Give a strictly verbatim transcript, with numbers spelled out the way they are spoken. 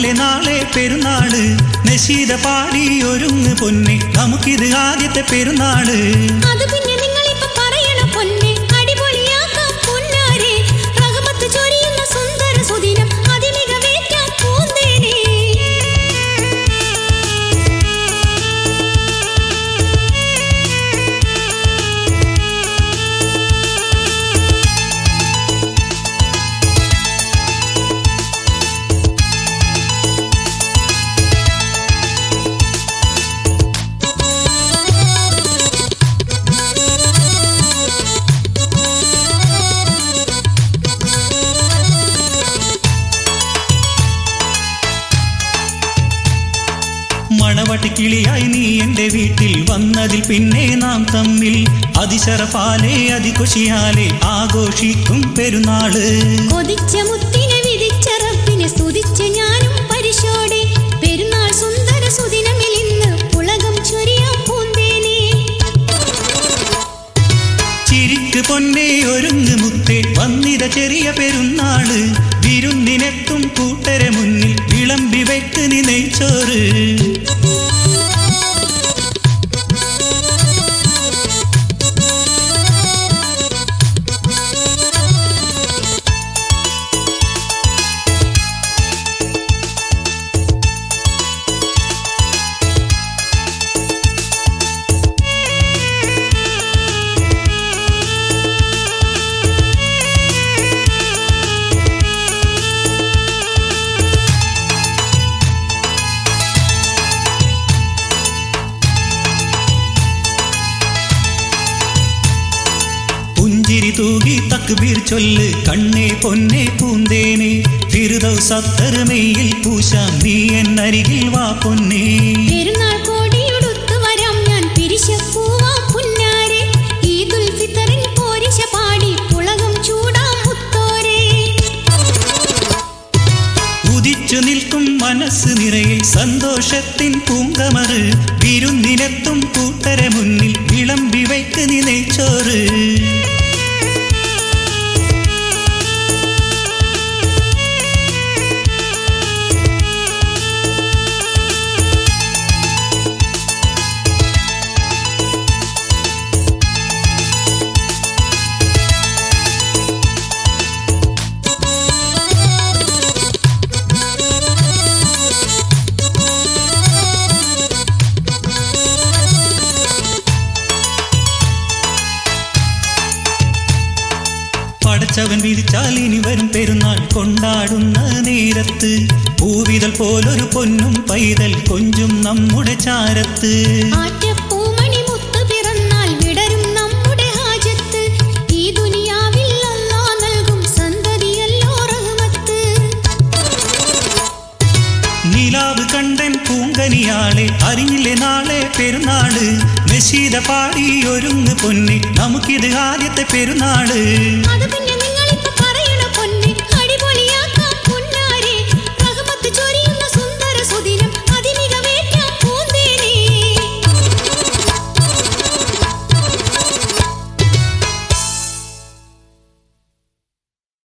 അറിഞ്ഞില്ലേ നാളെ പെരുന്നാള് നശീദ പാടി ഒരുങ്ങ് പൊന്നെ നമുക്കിത് ആദ്യത്തെ പെരുന്നാള് അത് പിന്നെ നിങ്ങളിപ്പോ പറയണ പൊന്നെ അടിപൊളിയാക്കാം പൊന്നാരെ റഹ്മത്ത് ചൊരിയുന്ന സുന്ദര സുദിനം അതിമികവേറ്റാം പൂന്തേനെ മണവട്ടിക്കിളിയായി നീ എന്റെ വീട്ടിൽ വന്നതിൽ പിന്നെ നാം തമ്മിൽ അതിശറഫാലെ അതിഖുഷിയാലെ ആഘോഷിക്കും പെരുന്നാള് കൊതിച്ച മുത്തിനെ വിധിച്ച റബ്ബിനെ സ്തുതിച്ച ഞാനും പരിശോടെ പെരുന്നാൾ സുന്ദര സുദിനമിൽ ഇന്ന് പുളകം ചൊരിയാം പൂന്തേനെ ചിരിക്ക് പൊന്നെ ഒരുങ്ങ് മുത്തേ വന്നിത ചെറിയ പെരുന്നാള് വിരുന്നിനെത്തും കൂട്ടരെ മുന്നിൽ വിളമ്പി വെക്ക് നീ നെയ്ച്ചോറ് പുഞ്ചിരി തൂകി തക്ബീർ ചൊല്ല് കണ്ണേ പൊന്നെ പൂന്തേനെ ഫിർദൗസത്തർമയിൽ പൂശാം നീ എന്നരികിൽ വാ പൊന്നേ പെരുന്നാൾ കോടിയുടുത്തു വരാം ഞാൻ പിരിശപ്പൂവാം പുന്നാരെ ഈദുൽ ഫിത്തറിൻ പോരിശ പാടി പുളകം ചൂടാം മുത്തോരെ ഉദിച്ചു നിൽക്കും മനസ്സ് നിറയെ സന്തോഷത്തിൻ പൂങ്കമറ് വിരുന്നിനെത്തും കൂട്ടരെ മുന്നിൽ വിളമ്പി വയ്ക്ക് നീ നെയ്ച്ചോറ് പടച്ചവൻ വിധിച്ചാൽ ഇനി വരും പെരുന്നാൾ കൊണ്ടാടുന്ന നേരത്ത് പൂവിതൽ പോലൊരു പൊന്നും പൈതൽ കൊഞ്ചും നമ്മുടെ ചാരത്ത് ആറ്റപ്പൂമണി മുത്ത് പിറന്നാൽ വിടരും നമ്മുടെ ഹാജത്ത് ഈ ദുനിയാവിൽ അല്ലാഹ് നൽകും സന്തതിയല്ലോ റഹ്മത്ത് നിലാവ് കണ്ടൻ പൂങ്കനിയാളെ അറിഞ്ഞില്ലേ നാളെ പെരുന്നാള് നശീദ പാടി ഒരുങ്ങ് പൊന്നെ നമുക്കിത് ആദ്യത്തെ പെരുന്നാള് അത്